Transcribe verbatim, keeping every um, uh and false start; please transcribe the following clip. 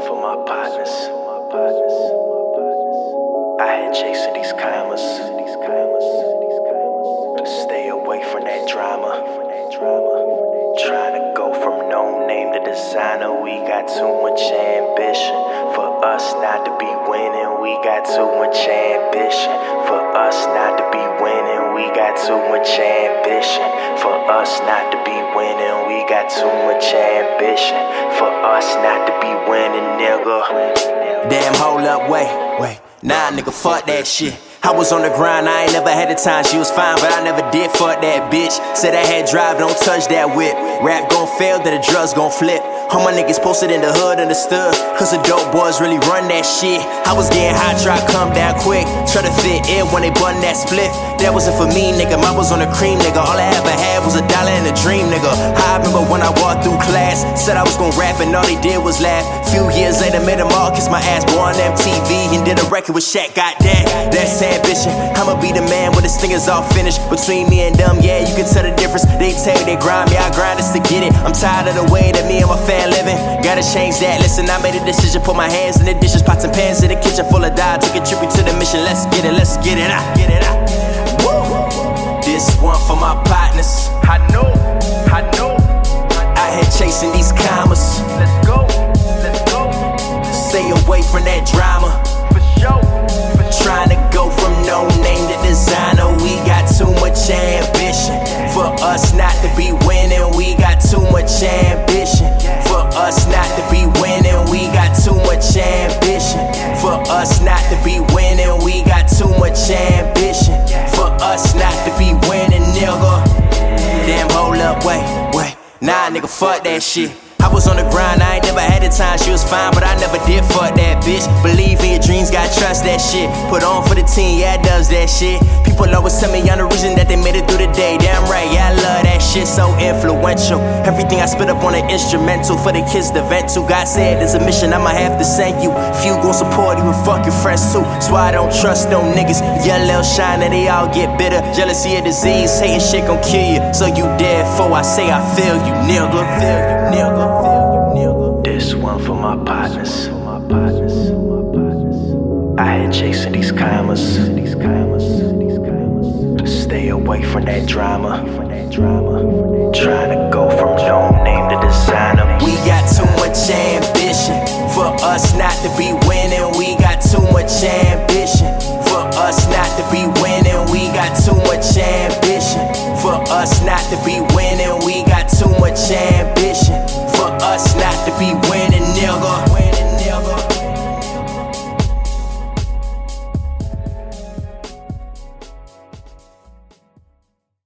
for my partners. I had chasing these commas to stay away from that drama. Trying to go from no name to designer. We got too much ambition for us not to be winning. We got too much ambition for us not to be winning. We got too much ambition for us not to be winning. We got too much ambition for us not to be winning, nigga. Damn, hold up, wait, wait. Nah, nigga, fuck that shit. I was on the grind, I ain't never had the time. She was fine, but I never did fuck that bitch. Said I had drive, don't touch that whip. Rap gon' fail, then the drugs gon' flip. All my niggas posted in the hood, understood. Cause the dope boys really run that shit. I was getting hot, try come down quick. Try to fit in when they button that spliff. That wasn't for me, nigga. Mine was on the cream, nigga. All I ever had was a dollar and a dream, nigga. I remember when I walked through class, said I was gon' rap and all they did was laugh. Few years later, made them all kiss my ass. Boy on M T V and did a record with Shaq, got that. That's ambition. I'ma be the man when this thing is all finished. Between me and them, yeah, you can tell the difference. They tell you they grind me, I grind just to get it. I'm tired of the way that me and my family living. Gotta change that, listen, I made a decision. Put my hands in the dishes, pots and pans in the kitchen full of dye. Took a tribute to the mission, let's get it, let's get it out, get it out. Woo! This one for my partners. I know, I know. I had chasing these commas. Let's go, let's go. Stay away from that drama. For sure, for sure. Trying to go from no name to designer. We got too much ambition for us not to be winning. We got too much ambition for us not to be winning. We got too much ambition for us not to be winning. We got too much ambition for us not to be winning, nigga. Damn, hold up, wait, wait. Nah, nigga, fuck that shit. I was on the grind, I ain't never had the time. She was fine, but I never did fuck that bitch. Believe in your dreams, gotta trust that shit. Put on for the team, yeah, it does that shit. People always tell me I'm the reason that they made it through the day. Damn right, yeah, I love that shit, so influential. Everything I spit up on an instrumental for the kids to vent to. God said there's a mission I'ma have to send you. Few gon' support you and fuck your friends too. So I don't trust no niggas. Yeah, Lil Shine and they all get bitter. Jealousy a disease, hating shit gon' kill you. So you dead for I say I feel you, nigga. Feel you, nigga. This one for my partners. I had chasing these commas to stay away from that drama. Trying to go from no name to designer. We got too much ambition for us not to be winning. We got too much ambition for us not to be winning. We got too much ambition for us not to be winning.